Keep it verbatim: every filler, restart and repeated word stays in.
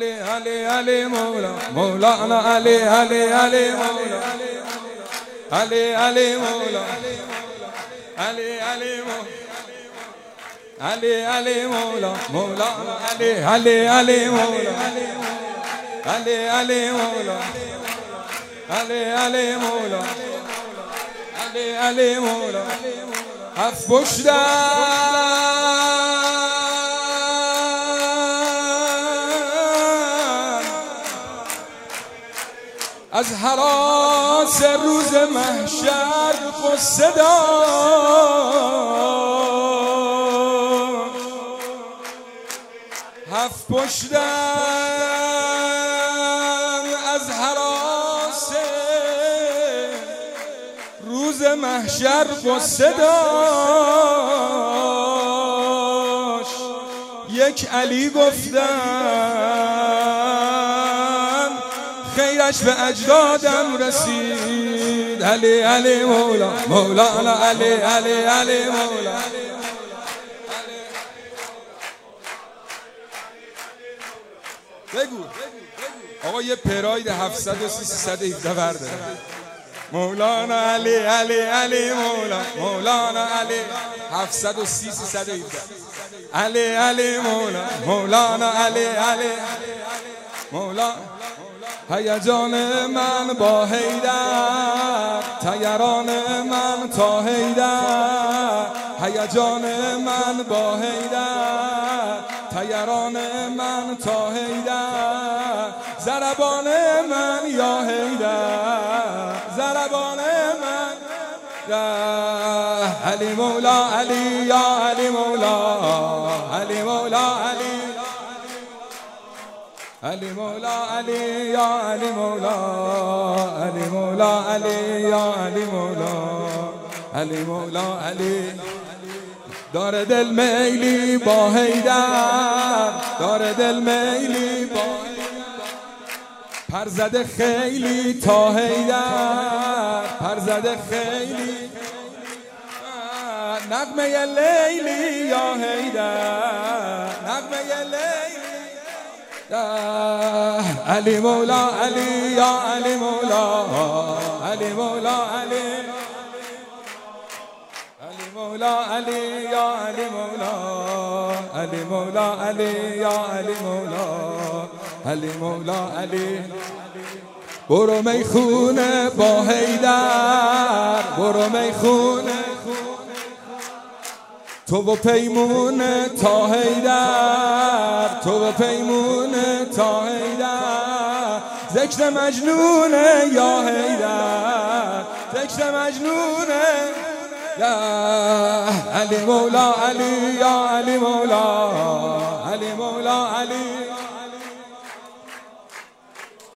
علی علی علی مولا مولانا علی علی علی مولا علی علی مولا علی علی مولا علی علی مولا مولانا علی علی علی مولا علی علی مولا علی علی مولا علی علی مولا هفت از هراس روز محشر قصه دار هفت پشتم از هراس روز محشر قصه داشت یک علی گفتم خیرش به اجدادم رسید علی علی مولا مولانا علی علی علی مولا بگو آقا یه پراید هفتصد و سی سیصد و هفده برده مولانا علی علی علی مولا مولانا علی هفتصد و سی سیصد و هفده علی علی مولا مولانا علی علی مولا هیجان من با حیدر طیران من تا حیدر هیجان من با حیدر طیران من تا حیدر ضربان من یا حیدر ضربان من علی مولا علی یا علی مولا علی مولا علی علی مولا علی یا علی مولا علی مولا علی یا علی مولا علی مولا علی داره دل میلی با حیدر داره دل میلی با پر زده خیلی تا حیدر پر زده خیلی نغمه لیلی یا حیدر نغمه لیلی علی مولا علی یا علی مولا علی مولا علی علی مولا علی یا علی مولا علی مولا علی یا علی مولا علی مولا علی برو میخونه با حیدر برو میخونه تو و پیمون تا حیدر تو و پیمون تا حیدر ذکر مجنونه یا حیدر ذکر مجنونه علی مولا علی یا علی مولا علی مولا